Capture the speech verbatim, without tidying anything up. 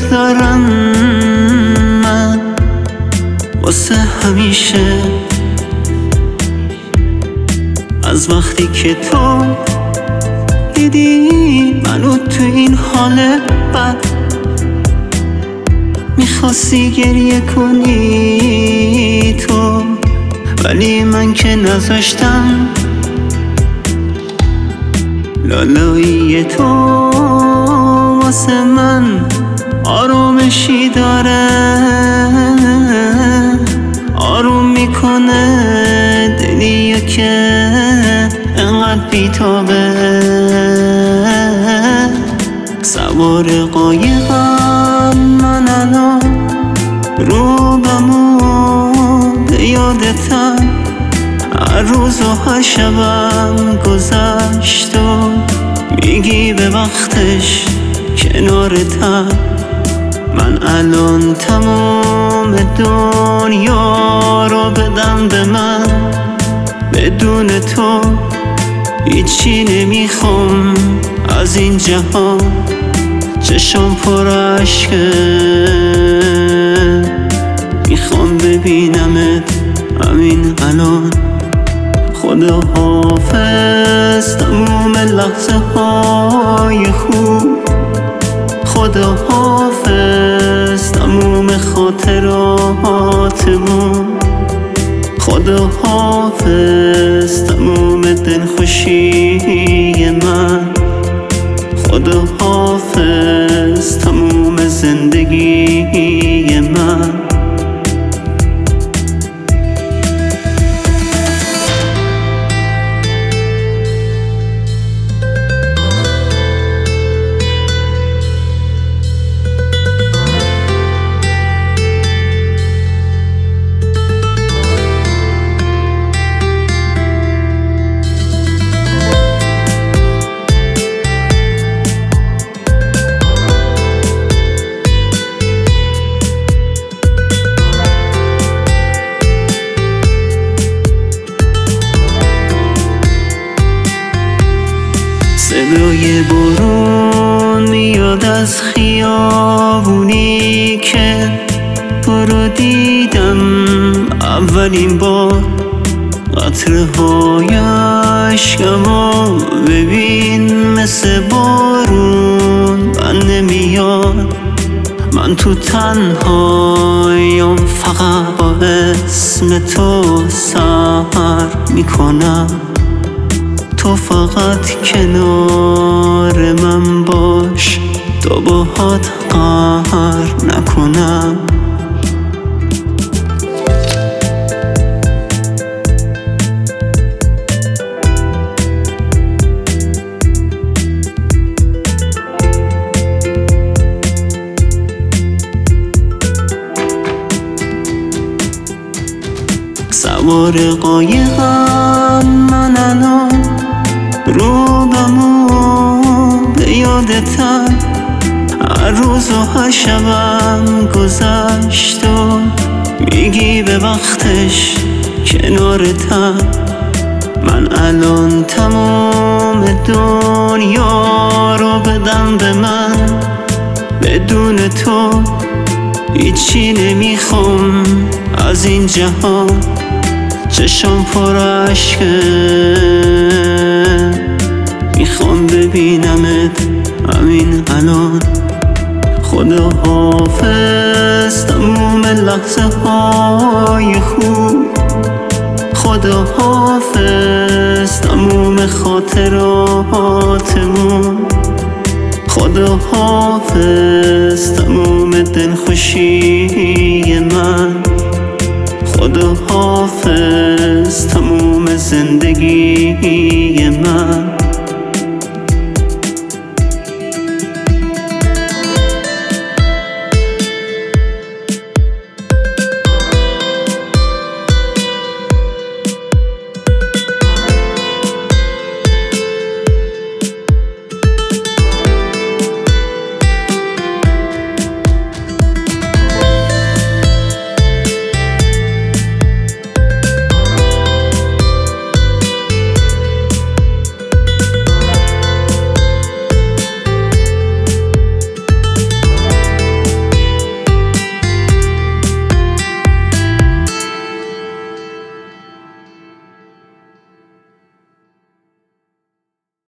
دارم من واسه همیشه، از وقتی که تو دیدی منو تو این حال بد، میخواستی گریه کنی تو، ولی من که نذاشتم. لالایی تو واسه من آرومشی داره، آروم میکنه دلیو که انقدر بیتابه. سوار قایقم من الان، رو بمو به یادتم، هر روز و هر شبم گذشت و میگی به وقتش کنارتم. من الان تمام دنیا رو بدم به من، بدون تو هیچی نمیخوام از این جهان. چشم پر عشقه، میخوام ببینمت همین الان. خدا حافظ تموم لحظه های خوب، خدا حافظ تموم خاطراتمون، خدا حافظ تموم دلخوشی من، خدا حافظ تموم زندگی من. صدای بارون میاد از خیابونی که تو رو دیدم اولین بار. قطره های عشقمو ببین مثل بارون بر نمیاد. من تو تنهایم فقط با اسم تو سحر میکنم، تو فقط کنار من باش تا باهات قهر نکنم. سوار قایقم من الان، رو بمو به یادتم، هر روز و هر شبم گذشت و میگی به وقتش کنارتم. من الان تمام دنیا رو بدم به من، بدون تو هیچی نمیخوام از این جهان. چشم پر عشقه، میخوام ببینمت همین الان. خدا حافظ تموم لحظه های خوب، خدا حافظ تموم خاطراتمون، خدا حافظ تموم دلخوشی من، خدا حافظ تموم زندگی من.